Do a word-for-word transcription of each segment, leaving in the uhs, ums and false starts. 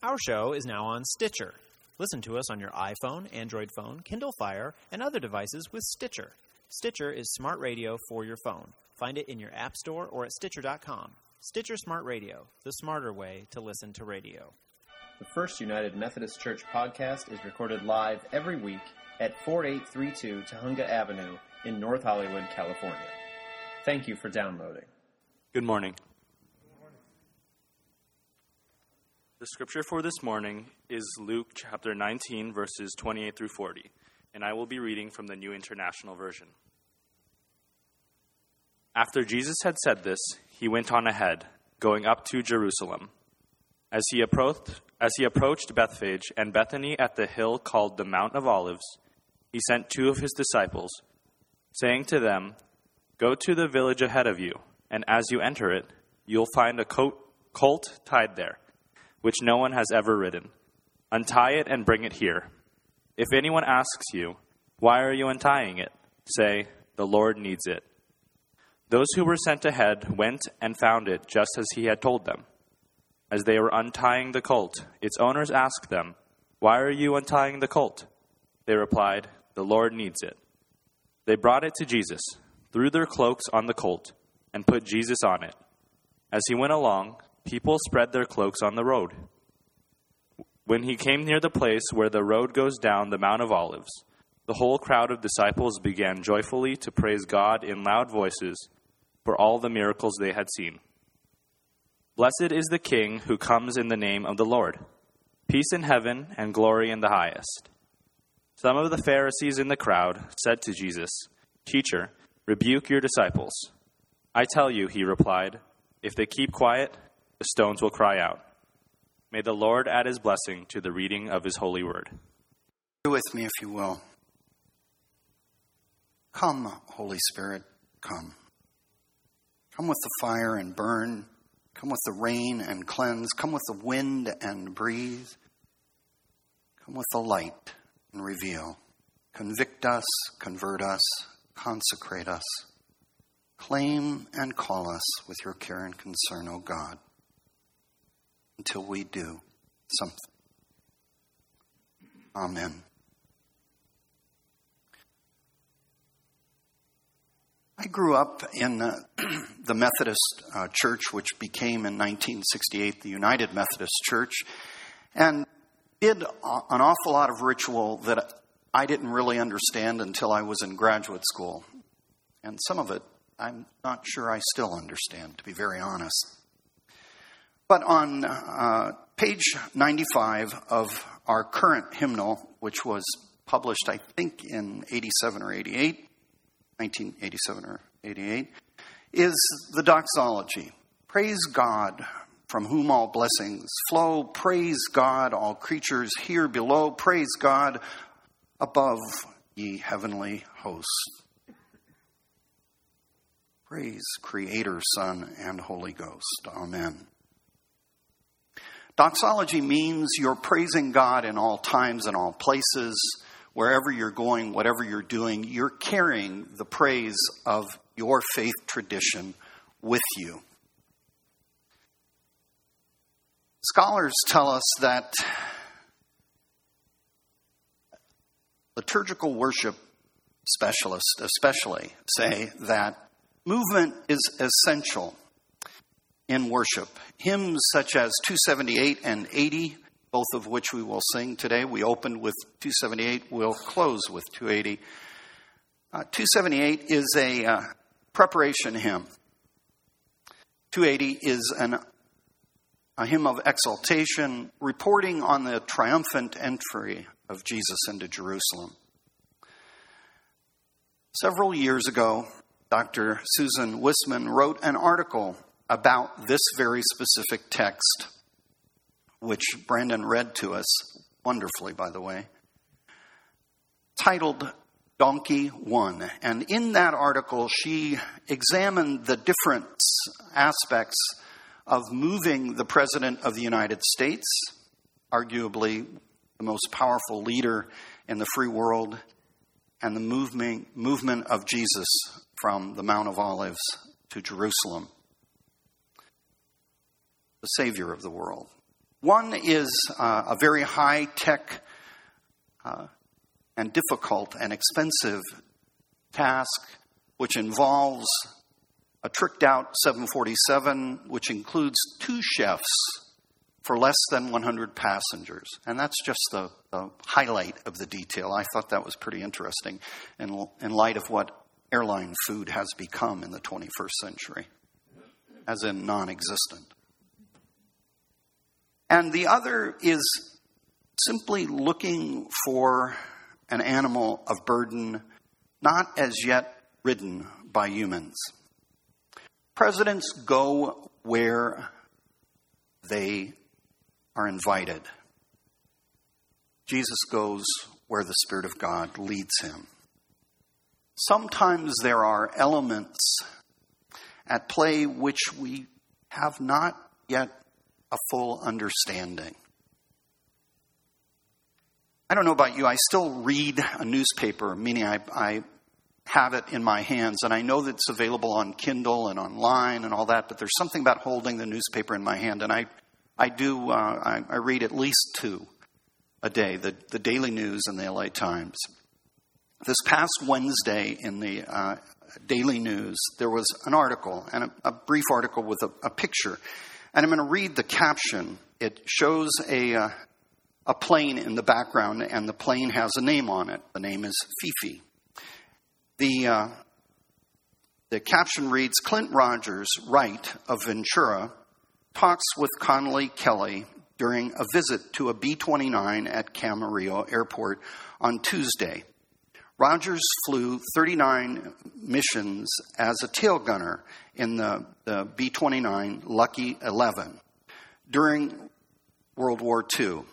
Our show is now on Stitcher. Listen to us on your iPhone, Android phone, Kindle Fire, and other devices with Stitcher. Stitcher is smart radio for your phone. Find it in your app store or at Stitcher dot com. Stitcher Smart Radio, the smarter way to listen to radio. The First United Methodist Church podcast is recorded live every week at forty-eight thirty-two Tahunga Avenue in North Hollywood, California. Thank you for downloading. Good morning. The scripture for this morning is Luke chapter nineteen, verses twenty-eight through forty, and I will be reading from the New International Version. After Jesus had said this, he went on ahead, going up to Jerusalem. As he approached, as he approached Bethphage and Bethany at the hill called the Mount of Olives, he sent two of his disciples, saying to them, "Go to the village ahead of you, and as you enter it, you'll find a coat, colt tied there, which no one has ever ridden. Untie it and bring it here. If anyone asks you, 'Why are you untying it?' say, 'The Lord needs it.'" Those who were sent ahead went and found it just as he had told them. As they were untying the colt, its owners asked them, "Why are you untying the colt?" They replied, "The Lord needs it." They brought it to Jesus, threw their cloaks on the colt, and put Jesus on it. As he went along, people spread their cloaks on the road. When he came near the place where the road goes down the Mount of Olives, the whole crowd of disciples began joyfully to praise God in loud voices for all the miracles they had seen. "Blessed is the King who comes in the name of the Lord. Peace in heaven and glory in the highest." Some of the Pharisees in the crowd said to Jesus, "Teacher, rebuke your disciples." "I tell you," he replied, "if they keep quiet, the stones will cry out." May the Lord add his blessing to the reading of his holy word. Be with me, if you will. Come, Holy Spirit, come. Come with the fire and burn. Come with the rain and cleanse. Come with the wind and breathe. Come with the light and reveal. Convict us, convert us, consecrate us. Claim and call us with your care and concern, O God, until we do something. Amen. I grew up in uh, the Methodist uh, Church, which became in nineteen sixty-eight the United Methodist Church, and did an awful lot of ritual that I didn't really understand until I was in graduate school. And some of it I'm not sure I still understand, to be very honest. But on uh, page ninety-five of our current hymnal, which was published, I think, in eighty-seven or eighty-eight, nineteen eighty-seven or eighty-eight, is the doxology. Praise God, from whom all blessings flow. Praise God, all creatures here below. Praise God, above ye heavenly hosts. Praise Creator, Son, and Holy Ghost. Amen. Doxology means you're praising God in all times and all places. Wherever you're going, whatever you're doing, you're carrying the praise of your faith tradition with you. Scholars tell us that liturgical worship specialists especially say that movement is essential in worship. Hymns such as two seventy-eight and eighty, both of which we will sing today. We opened with two seventy-eight. We'll close with two eighty. Uh, two seventy-eight is a uh, preparation hymn. two eighty is an, a hymn of exaltation, reporting on the triumphant entry of Jesus into Jerusalem. Several years ago, Doctor Susan Wisman wrote an article about this very specific text, which Brandon read to us wonderfully, by the way, titled Donkey One. And in that article, she examined the different aspects of moving the President of the United States, arguably the most powerful leader in the free world, and the movement, movement of Jesus from the Mount of Olives to Jerusalem, the Savior of the world. One is uh, a very high-tech uh, and difficult and expensive task, which involves a tricked-out seven forty-seven, which includes two chefs for less than one hundred passengers. And that's just the, the highlight of the detail. I thought that was pretty interesting in, in light of what airline food has become in the twenty-first century, as in non-existent. And the other is simply looking for an animal of burden not as yet ridden by humans. Presidents go where they are invited. Jesus goes where the Spirit of God leads him. Sometimes there are elements at play which we have not yet a full understanding. I don't know about you, I still read a newspaper, meaning I, I have it in my hands, and I know that it's available on Kindle and online and all that, but there's something about holding the newspaper in my hand, and I, I do, uh, I, I read at least two a day, the, the Daily News and the L A Times. This past Wednesday in the uh, Daily News, there was an article, and a, a brief article with a, a picture. And I'm going to read the caption. It shows a, uh, a plane in the background, and the plane has a name on it. The name is Fifi. The, uh, the caption reads, Clint Rogers, Wright of Ventura, talks with Connolly Kelly during a visit to a B twenty-nine at Camarillo Airport on Tuesday. Rogers flew thirty-nine missions as a tail gunner in the, the B twenty-nine Lucky eleven during World War Two.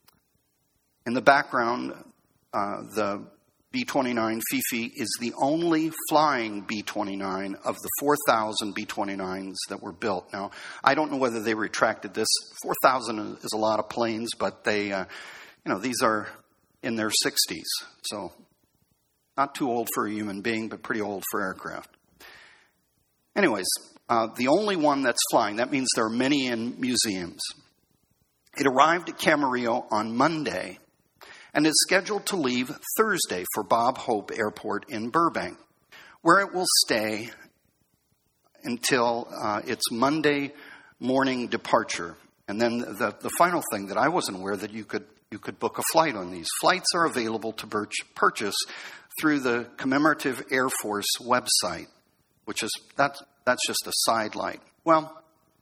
In the background, uh, the B twenty-nine Fifi is the only flying B twenty-nine of the four thousand B twenty-nines that were built. Now, I don't know whether they retracted this. four thousand is a lot of planes, but they, uh, you know, these are in their sixties, so not too old for a human being, but pretty old for aircraft. Anyways, uh, the only one that's flying, that means there are many in museums. It arrived at Camarillo on Monday and is scheduled to leave Thursday for Bob Hope Airport in Burbank, where it will stay until uh, its Monday morning departure. And then the, the final thing that I wasn't aware that you could you could book a flight on these. Flights are available to purchase through the Commemorative Air Force website, which is, that's, that's just a sidelight. Well,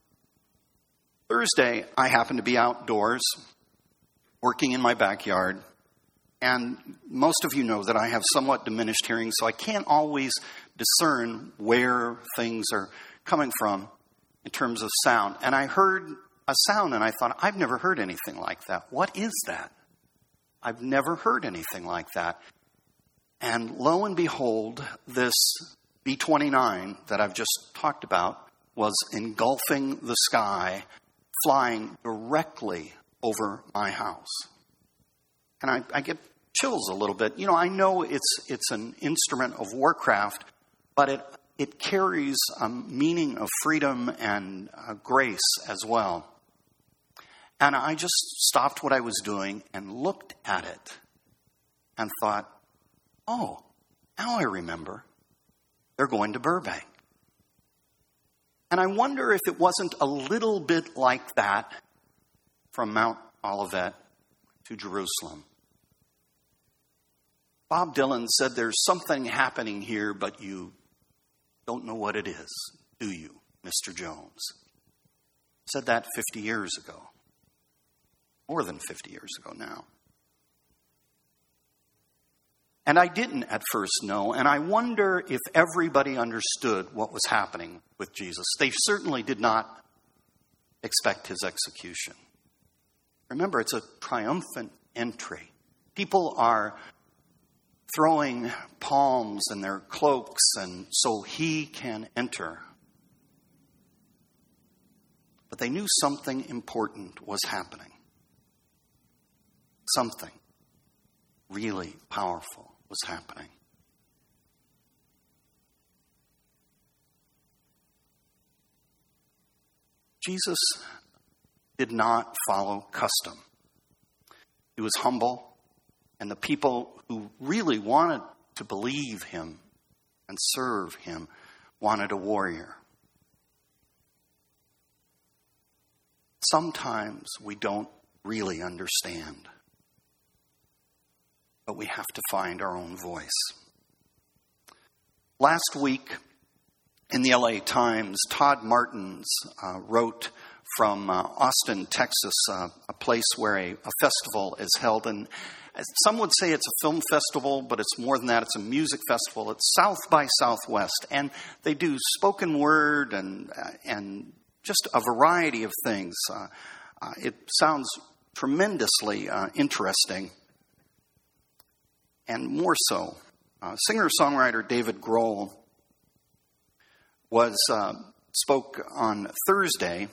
Thursday, I happened to be outdoors, working in my backyard, and most of you know that I have somewhat diminished hearing, so I can't always discern where things are coming from in terms of sound. And I heard a sound, and I thought, I've never heard anything like that. What is that? I've never heard anything like that. And lo and behold, this B twenty-nine that I've just talked about was engulfing the sky, flying directly over my house. And I, I get chills a little bit. You know, I know it's it's an instrument of warcraft, but it it carries a meaning of freedom and uh, grace as well. And I just stopped what I was doing and looked at it and thought, oh, now I remember. They're going to Burbank. And I wonder if it wasn't a little bit like that from Mount Olivet to Jerusalem. Bob Dylan said there's something happening here, but you don't know what it is, do you, Mister Jones? Said that fifty years ago. More than fifty years ago now. And I didn't at first know, and I wonder if everybody understood what was happening with Jesus. They certainly did not expect his execution. Remember, it's a triumphant entry. People are throwing palms in their cloaks, and so he can enter. But they knew something important was happening. Something really powerful was happening. Jesus did not follow custom. He was humble, and the people who really wanted to believe him and serve him wanted a warrior. Sometimes we don't really understand, but we have to find our own voice. Last week in the L A Times, Todd Martins uh, wrote from uh, Austin, Texas, uh, a place where a, a festival is held. And some would say it's a film festival, but it's more than that. It's a music festival. It's South by Southwest. And they do spoken word and uh, and just a variety of things. Uh, uh, it sounds tremendously uh, interesting. And more so, uh, singer-songwriter David Grohl was uh, spoke on Thursday.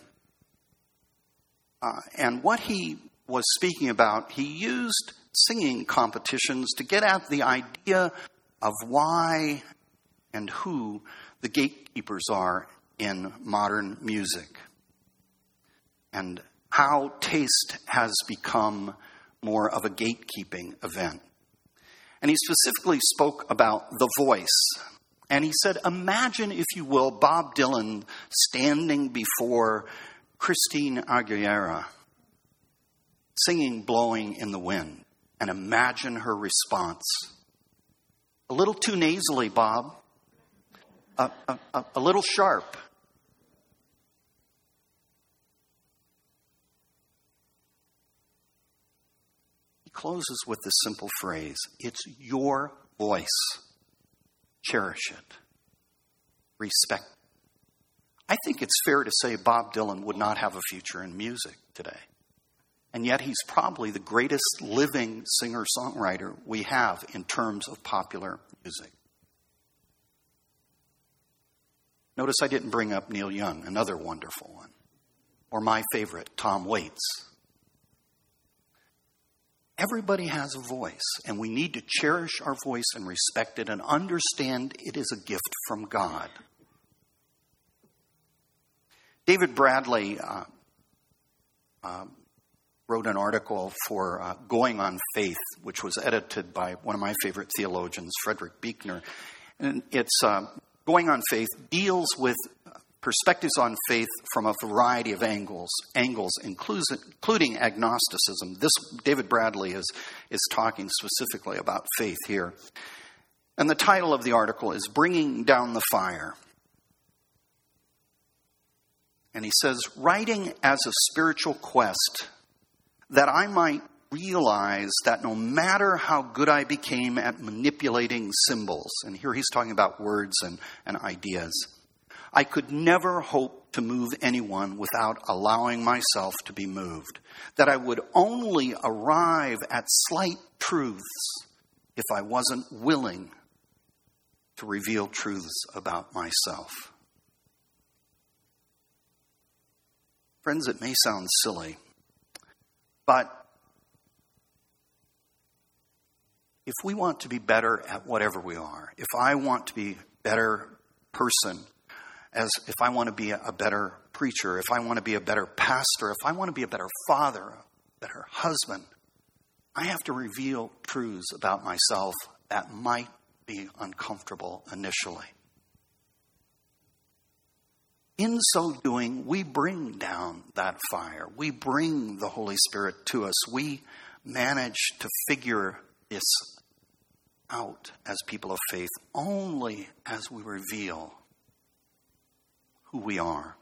Uh, and what he was speaking about, he used singing competitions to get at the idea of why and who the gatekeepers are in modern music, and how taste has become more of a gatekeeping event. And he specifically spoke about the voice. And he said, imagine, if you will, Bob Dylan standing before Christina Aguilera, singing Blowing in the Wind, and imagine her response. A little too nasally, Bob. A, a, a, a little sharp. He closes with this simple phrase, it's your voice. Cherish it. Respect it. I think it's fair to say Bob Dylan would not have a future in music today. And yet he's probably the greatest living singer-songwriter we have in terms of popular music. Notice I didn't bring up Neil Young, another wonderful one. Or my favorite, Tom Waits. Everybody has a voice, and we need to cherish our voice and respect it and understand it is a gift from God. David Bradley uh, uh, wrote an article for uh, Going on Faith, which was edited by one of my favorite theologians, Frederick Buechner. And it's uh, Going on Faith deals with perspectives on faith from a variety of angles, angles including agnosticism. This David Bradley is, is talking specifically about faith here. And the title of the article is Bringing Down the Fire. And he says, writing as a spiritual quest, that I might realize that no matter how good I became at manipulating symbols, and here he's talking about words and, and ideas, I could never hope to move anyone without allowing myself to be moved. That I would only arrive at slight truths if I wasn't willing to reveal truths about myself. Friends, it may sound silly, but if we want to be better at whatever we are, if I want to be a better person, as if I want to be a better preacher, if I want to be a better pastor, if I want to be a better father, a better husband, I have to reveal truths about myself that might be uncomfortable initially. In so doing, we bring down that fire. We bring the Holy Spirit to us. We manage to figure this out as people of faith only as we reveal who we are.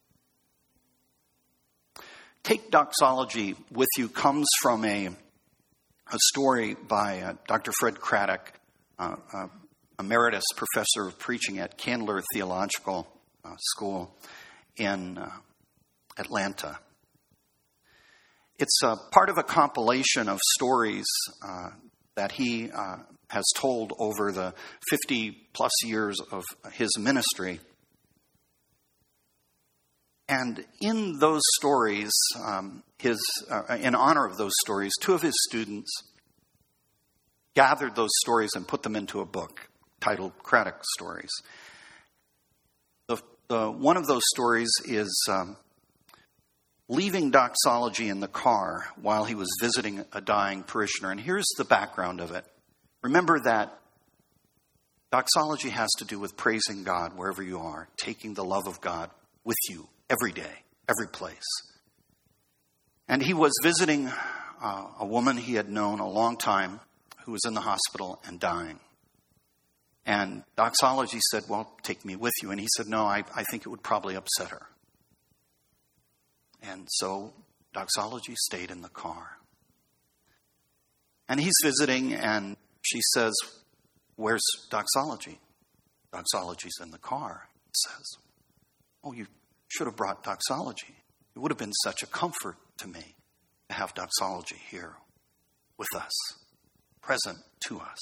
Take Doxology With You comes from a, a story by uh, Doctor Fred Craddock, uh, uh, emeritus professor of preaching at Candler Theological uh, School in uh, Atlanta. It's uh, part of a compilation of stories uh, that he uh, has told over the fifty plus years of his ministry. And in those stories, um, his uh, in honor of those stories, two of his students gathered those stories and put them into a book titled Craddock Stories. The, the, one of those stories is um, leaving doxology in the car while he was visiting a dying parishioner. And here's the background of it. Remember that doxology has to do with praising God wherever you are, taking the love of God with you every day, every place. And he was visiting uh, a woman he had known a long time who was in the hospital and dying. And doxology said, well, take me with you. And he said, no, I, I think it would probably upset her. And so doxology stayed in the car. And he's visiting, and she says, where's doxology? Doxology's in the car, he says. Oh, you should have brought doxology. It would have been such a comfort to me to have doxology here with us, present to us.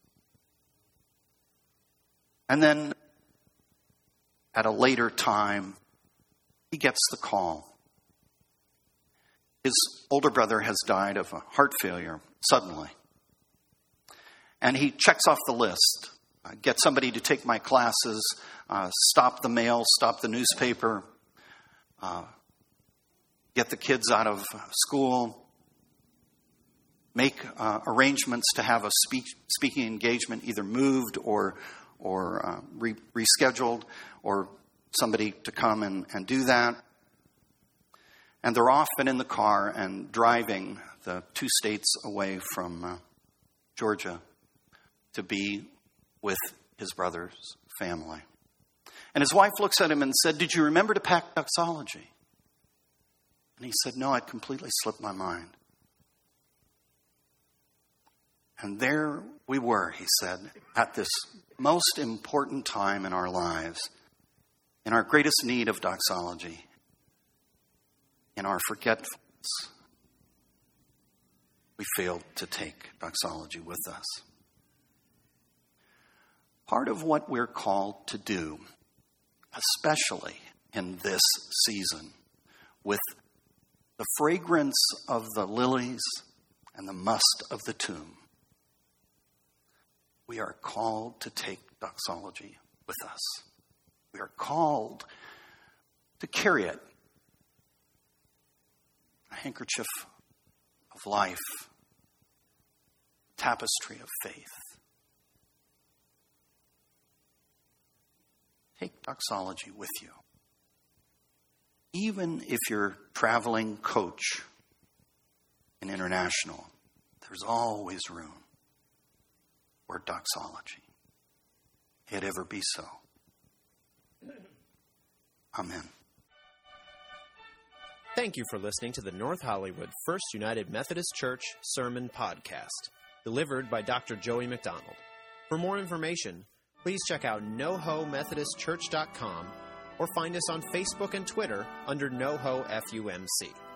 And then at a later time, he gets the call. His older brother has died of a heart failure suddenly. And he checks off the list. Uh, get somebody to take my classes, uh, stop the mail, stop the newspaper, uh, get the kids out of school, make uh, arrangements to have a speak, speaking engagement either moved or or uh, re- rescheduled, or somebody to come and, and do that. And they're off and in the car and driving the two states away from uh, Georgia to be with his brother's family. And his wife looks at him and said, did you remember to pack doxology? And he said, no, I'd completely slipped my mind. And there we were, he said, at this most important time in our lives, in our greatest need of doxology, in our forgetfulness, we failed to take doxology with us. Part of what we're called to do, especially in this season, with the fragrance of the lilies and the must of the tomb, we are called to take doxology with us. We are called to carry it. A handkerchief of life, tapestry of faith. Take doxology with you. Even if you're traveling coach in international, there's always room for doxology. May it ever be so. Amen. Thank you for listening to the North Hollywood First United Methodist Church Sermon Podcast, delivered by Doctor Joey McDonald. For more information, please check out no ho methodist church dot com or find us on Facebook and Twitter under NoHo F U M C.